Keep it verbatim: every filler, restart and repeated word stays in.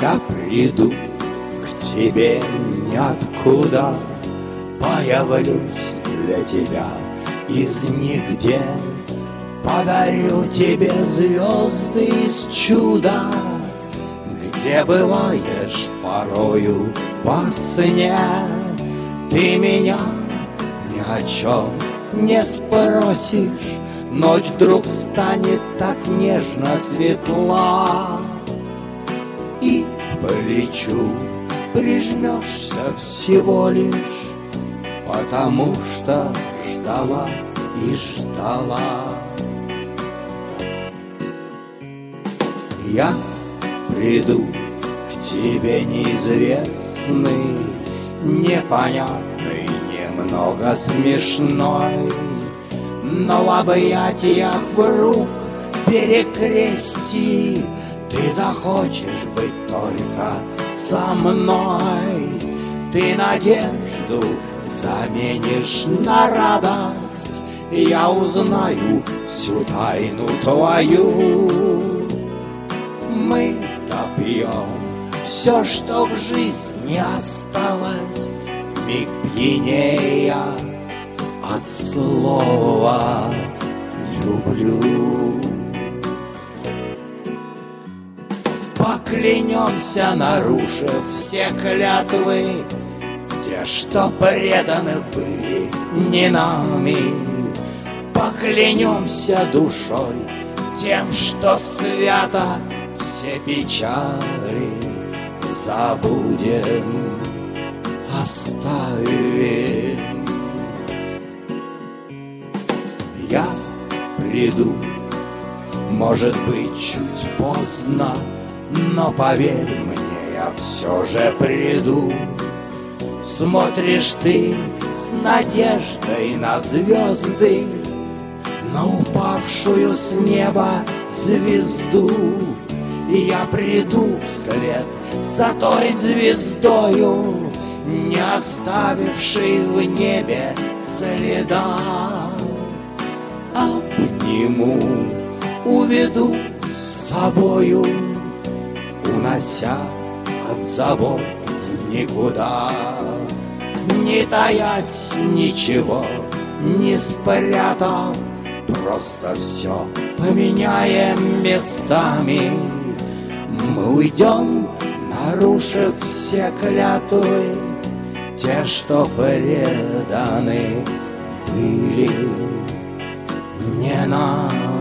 Я приду к тебе ниоткуда, появлюсь для тебя из нигде, подарю тебе звезды из чуда, где бываешь порою во сне. Ты меня ни о чем не спросишь, ночь вдруг станет так нежно светла, и к плечу прижмешься всего лишь потому, что ждала и ждала. Я приду к тебе неизвестный, непонятный, немного смешной, но в объятиях вдруг перекрести ты захочешь быть только со мной. Ты надежду заменишь на радость, я узнаю всю тайну твою. Мы допьем все, что в жизни осталось, вмиг пьянея от слова «люблю». Поклянемся, нарушив все клятвы, те, что преданы были не нами. Поклянемся душой тем, что свято, все печали забудем, оставим. Я приду, может быть, чуть поздно, но поверь мне, я все же приду. Смотришь ты с надеждой на звезды, на упавшую с неба звезду. Я приду вслед за той звездою, не оставившей в небе следа. Обниму, уведу с собою, унося от забот в никуда. Не таясь, ничего не спрятав, просто все поменяем местами. Мы уйдем, нарушив все клятвы, те, что преданы были не нам.